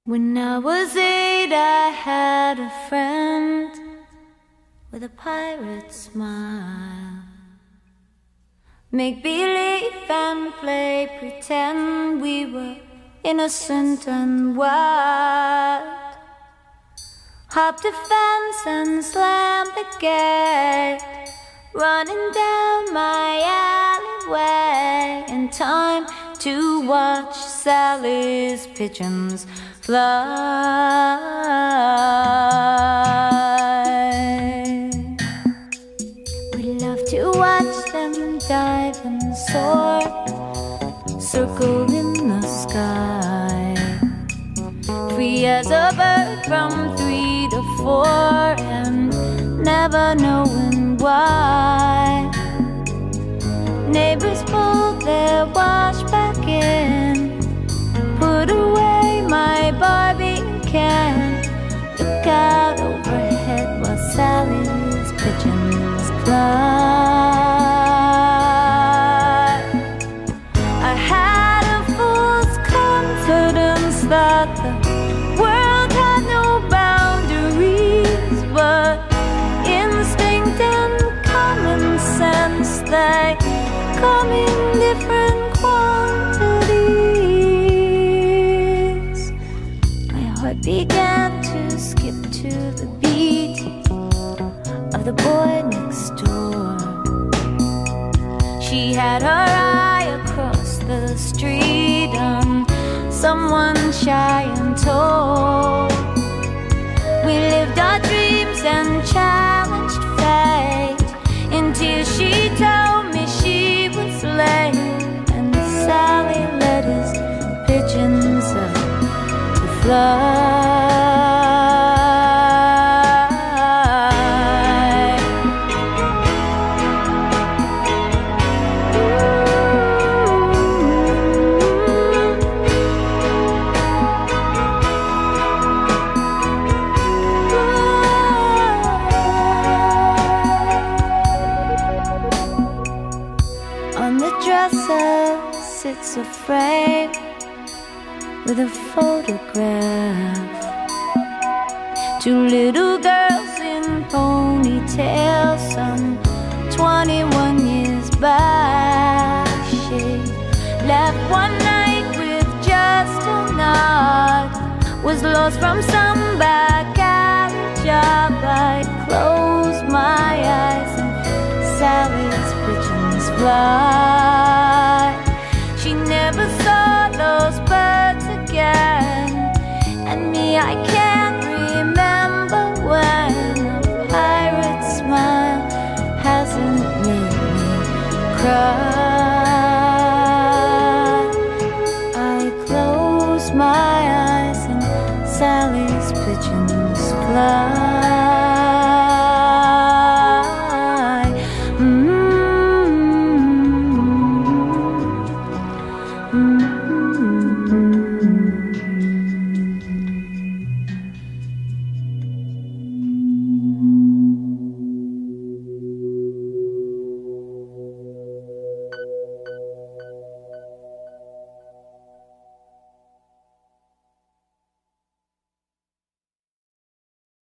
When I was 8, I had a friend with a pirate smile. Make believe and play pretend we were innocent and wild. Hop the fence and slam the gate, running down my alleyway in time to watch Sally's pigeons fly. We love to watch them dive and soar, circle in the sky, free as a bird from 3 to 4, and never knowing why. Neighbors pull their wash back in, put away my Barbie can. Look out overhead while Sally's pigeons fly. I had a fool's confidence that the world had no boundaries, but instinct and common sense, they come in different quantities. My heart began to skip to the beat of the boy next door. She had her eye across the street on someone shy and tall. We lived our dreams and challenged fate until she told me she was late, and Sally led his pigeons up to fly. On the dresser sits a frame with a photograph. 2 little girls in ponytails, some 21 years back. She left one night with just a nod, was lost from some back alley job. I'd close my eyes and Sally's pigeons fly. She never saw those birds again, and me, I can't remember when. A pirate smile hasn't made me cry. I close my eyes and Sally's pigeons fly.